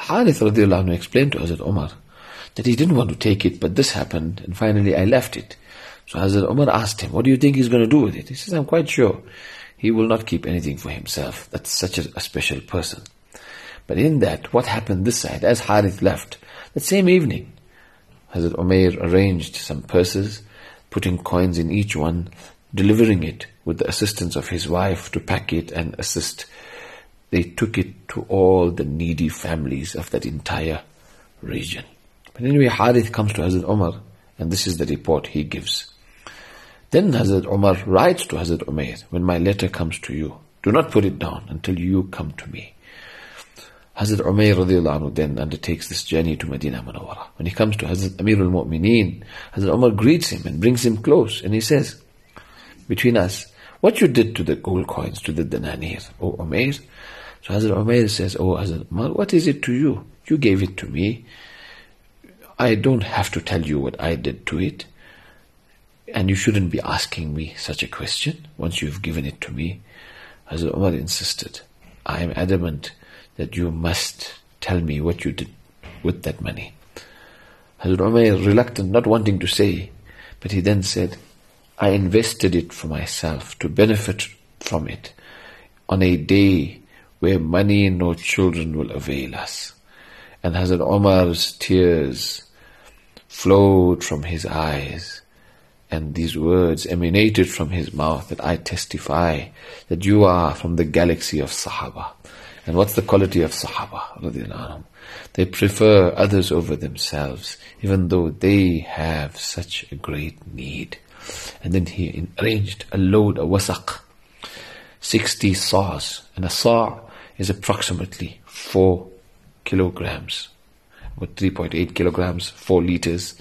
Harith radiallahu anhu explained to Hazrat Umar that he didn't want to take it, but this happened, and finally I left it. So Hazrat Umar asked him, what do you think he's going to do with it? He says, I'm quite sure he will not keep anything for himself. That's such a special person. But in that, what happened this side, as Harith left, that same evening, Hazrat Umair arranged some purses, putting coins in each one, delivering it with the assistance of his wife to pack it and assist. They took it to all the needy families of that entire region. But anyway, Harith comes to Hazrat Umar, and this is the report he gives. Then Hazrat Umar writes to Hazrat Umair, when my letter comes to you, do not put it down until you come to me. Hazrat Umair radiallahu anhu then undertakes this journey to Medina Munawwara. When he comes to Hazrat Amir al-Mu'mineen, Hazrat Umar greets him and brings him close, and he says, between us, what you did to the gold coins, to the dananir, O Umair? So Hazrat Umair says, oh Hazrat Umar, what is it to you? You gave it to me. I don't have to tell you what I did to it. And you shouldn't be asking me such a question once you've given it to me. Hazrat Umar insisted, I am adamant that you must tell me what you did with that money. Hazrat Umar, reluctant, not wanting to say, but he then said, I invested it for myself to benefit from it on a day where money nor children will avail us. And Hazrat Umar's tears flowed from his eyes, and these words emanated from his mouth, that I testify that you are from the galaxy of Sahaba. And what's the quality of Sahaba? They prefer others over themselves, even though they have such a great need. And then he arranged a load, a wasaq, 60 saws. And a saw is approximately 4 kilograms, about 3.8 kilograms, 4 liters.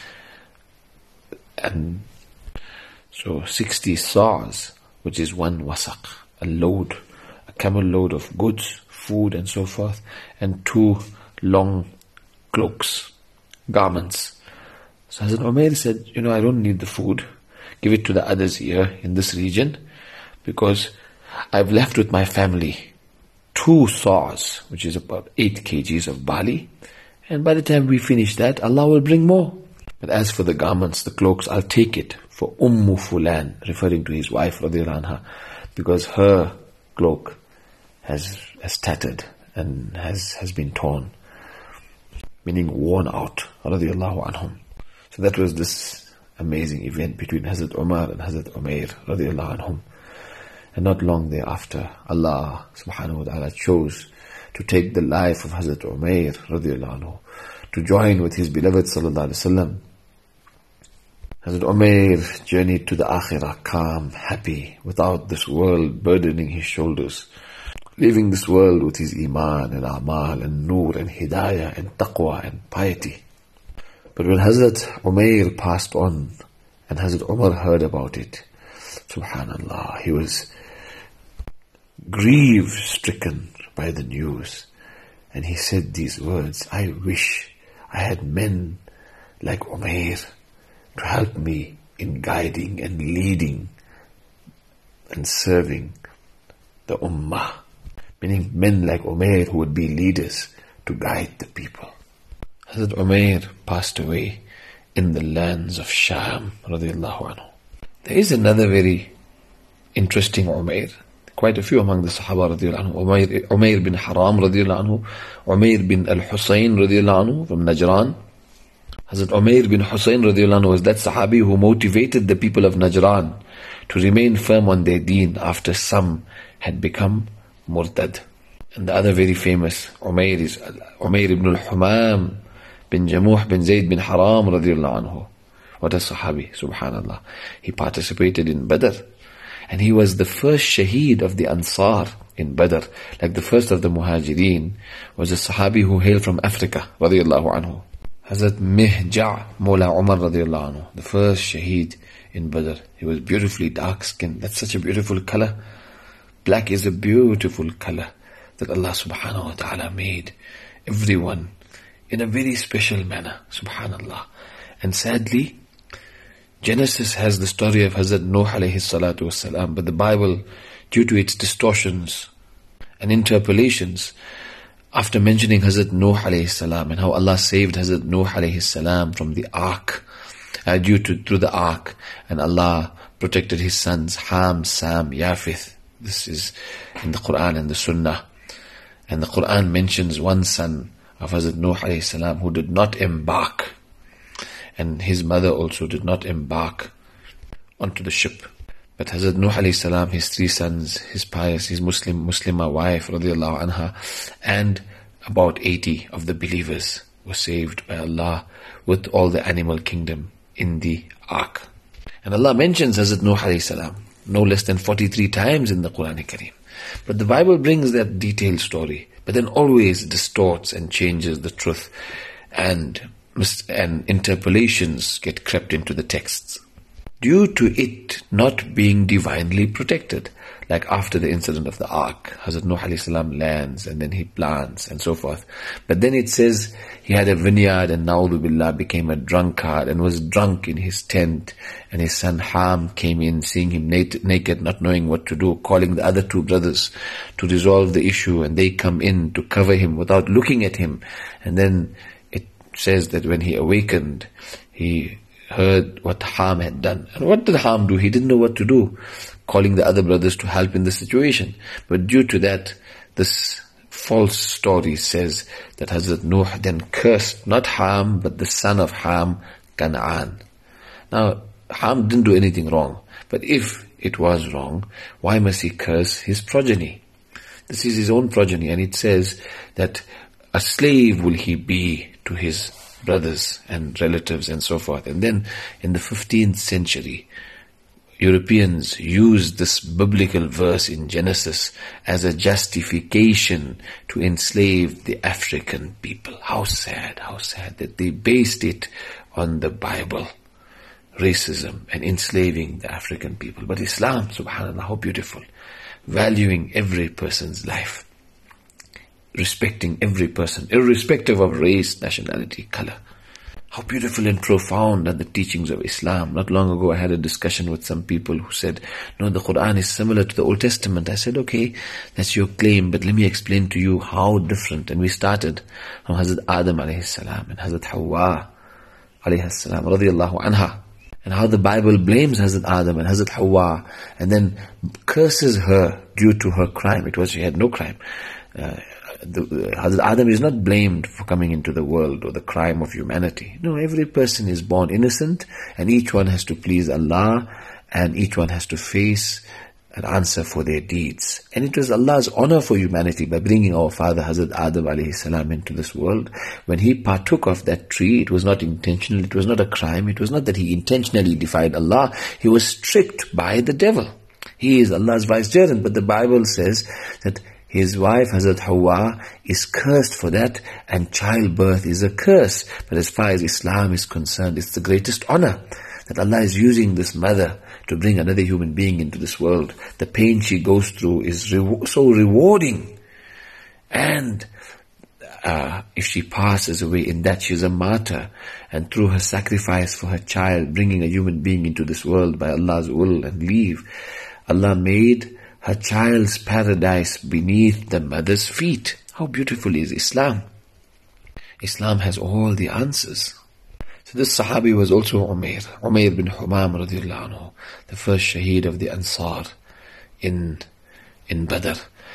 And so 60 saws, which is one wasaq, a load, a camel load of goods, food and so forth, and 2 long cloaks, garments. So Hazrat Umair said, I don't need the food. Give it to the others here in this region, because I've left with my family 2 saws, which is about 8 kgs of barley. And by the time we finish that, Allah will bring more. But as for the garments, the cloaks, I'll take it for Fulan, referring to his wife, radiallahu anha, because her cloak has tattered and has been torn, meaning worn out, radiallahu anhum. So that was this amazing event between Hazrat Umar and Hazrat Umair, radiallahu anhum. And not long thereafter, Allah subhanahu wa ta'ala chose to take the life of Hazrat Umair, radiallahu anhu, to join with his beloved sallallahu alaihi wasallam. Hazrat Umair journeyed to the akhirah calm, happy, without this world burdening his shoulders, leaving this world with his iman and amal and nur and hidayah and taqwa and piety. But when Hazrat Umair passed on and Hazrat Umar heard about it, subhanallah, he was grief-stricken by the news. And he said these words, I wish I had men like Umair to help me in guiding and leading and serving the ummah. Meaning men like Umair who would be leaders to guide the people. Hazrat Umair passed away in the lands of Sham, radiallahu anhu. There is another very interesting Umair. Quite a few among the Sahaba, radiallahu anhu. Umair bin Haram, radiallahu anhu. Umair bin al-Husayn, radiallahu anhu, from Najran. Hazrat Umair bin Husayn, radiallahu anhu, was that Sahabi who motivated the people of Najran to remain firm on their deen after some had become murtad. And the other very famous Umair is Umair ibn al-Humam bin Jamuh bin Zayd bin Haram, radiallahu anhu. What a Sahabi, subhanallah. He participated in Badr. And he was the first shaheed of the Ansar in Badr. Like the first of the Muhajirin was a Sahabi who hailed from Africa, radiallahu anhu. Hazrat Mihja' Mawla Umar, radiallahu anhu, the first shaheed in Badr. He was beautifully dark skinned. That's such a beautiful color. Black is a beautiful color that Allah subhanahu wa ta'ala made everyone in a very special manner, subhanallah. And sadly, Genesis has the story of Hazrat Nuh alayhi salatu but the Bible, due to its distortions and interpolations, after mentioning Hazrat Nuh alayhi salam and how Allah saved Hazrat Nuh alayhi salam from the ark, through the ark, and Allah protected his sons Ham, Sam, Yafith. This is in the Quran and the Sunnah. And the Quran mentions one son of Hazrat Nuh alayhi salam who did not embark, and his mother also did not embark onto the ship. But Hazrat Nuh alayhi salam, his three sons, his pious, his Muslimah wife radiallahu anha, and about 80 of the believers were saved by Allah with all the animal kingdom in the ark. And Allah mentions Hazrat Nuh alayhi salam no less than 43 times in the Quran Kareem. But the Bible brings that detailed story, but then always distorts and changes the truth, and interpolations get crept into the texts, due to it not being divinely protected. Like after the incident of the ark, Hazrat Nuh alayhi salam lands and then he plants and so forth. But then it says he had a vineyard and na'udhu billah became a drunkard and was drunk in his tent. And his son Ham came in, seeing him naked, not knowing what to do, calling the other two brothers to resolve the issue. And they come in to cover him without looking at him. And then it says that when he awakened, he heard what Ham had done. And what did Ham do? He didn't know what to do, calling the other brothers to help in the situation. But due to that, this false story says that Hazrat Nuh then cursed not Ham, but the son of Ham, Canaan. Now, Ham didn't do anything wrong. But if it was wrong, why must he curse his progeny? This is his own progeny, and it says that a slave will he be to his brothers and relatives and so forth. And then in the 15th century, Europeans used this biblical verse in Genesis as a justification to enslave the African people. How sad that they based it on the Bible. Racism and enslaving the African people. But Islam, subhanAllah, how beautiful. Valuing every person's life. Respecting every person, irrespective of race, nationality, color. How beautiful and profound are the teachings of Islam. Not long ago I had a discussion with some people who said, no, the Quran is similar to the Old Testament. I said, okay, that's your claim, but let me explain to you how different. And we started from Hazrat Adam alayhi salam and Hazrat Hawa alayhi salam radiyallahu anha, and how the Bible blames Hazrat Adam and Hazrat Hawa and then curses her due to her crime. She had no crime. Hazrat Adam is not blamed for coming into the world or the crime of humanity. No, every person is born innocent, and each one has to please Allah, and each one has to face an answer for their deeds. And it was Allah's honor for humanity by bringing our father Hazrat Adam alayhi salam into this world. When he partook of that tree, it was not intentional, it was not a crime, it was not that he intentionally defied Allah. He was tricked by the devil. He is Allah's vicegerent, but the Bible says that his wife, Hazrat Hawa, is cursed for that, and childbirth is a curse. But as far as Islam is concerned, it's the greatest honor that Allah is using this mother to bring another human being into this world. The pain she goes through is so rewarding. And if she passes away in that, she is a martyr. And through her sacrifice for her child, bringing a human being into this world by Allah's will and leave, Allah made her child's paradise beneath the mother's feet. How beautiful is Islam? Islam has all the answers. So this Sahabi was also Umair bin Humam radiallahu anhu, the first shaheed of the Ansar in Badr.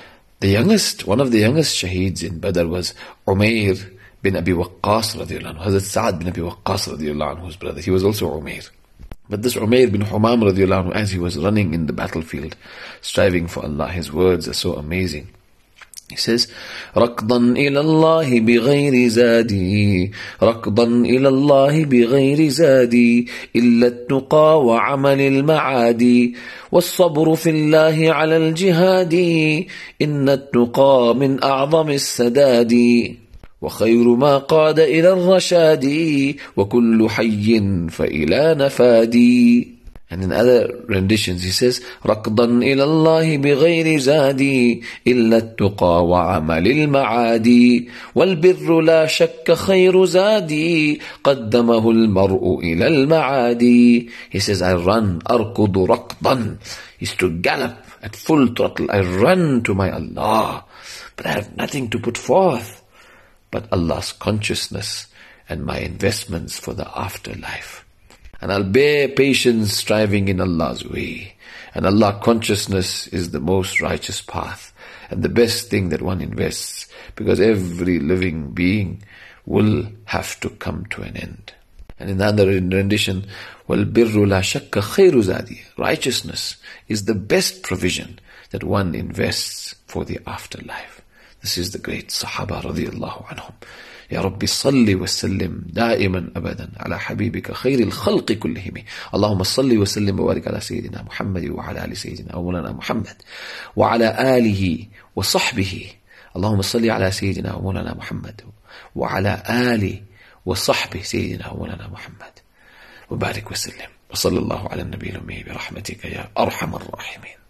One of the youngest shaheeds in Badr was Umair bin Abi Waqqas radiallahu anhu, Hazrat Sa'ad bin Abi Waqqas radiallahu anhu's brother. He was also Umair. But this Umair bin Humam radiallahu anhu, as he was running in the battlefield, striving for Allah, his words are so amazing. He says, رَكْضًا إِلَى اللَّهِ بِغَيْرِ زَادِي رَكْضًا إِلَى اللَّهِ بِغَيْرِ زَادِي إِلَّا التُّقَى وَعَمَلِ الْمَعَادِي وَالصَّبْرُ فِي اللَّهِ عَلَى الْجِهَادِ إِنَّ التُّقَى مِنْ أَعْظَمِ السَّدَادِ وخير ما قاد إلى الرشاد وكل حي فإلى نفادي. And in other renditions he says, ركضا إلى الله بغير زادي إلا التقى وعمل المعادي والبر لا شك خير زادي قدمه المرء إلى المعادي. He says, I run, أركض ركضا, is to gallop at full throttle. I run to my Allah. but I have nothing to put forth but Allah's consciousness and my investments for the afterlife. And I'll bear patience striving in Allah's way. And Allah consciousness is the most righteous path and the best thing that one invests, because every living being will have to come to an end. And in the other rendition, وَالْبِرُّ لَا شَكَّ خَيْرُ زَادِي, righteousness is the best provision that one invests for the afterlife. This is the great Sahaba radiyallahu anhum. يا رب صل وسلم دائما أبدا على حبيبك خير الخلق كلهم. اللهم صل وسلم وبارك على سيدنا محمد وعلى آل سيدنا ومولانا محمد وعلى آله وصحبه. اللهم صل على سيدنا ومولانا محمد وعلى آله وصحبه سيدنا ومولانا محمد وبارك وسلم وصلى الله على النبي الأمي برحمتك يا أرحم الراحمين.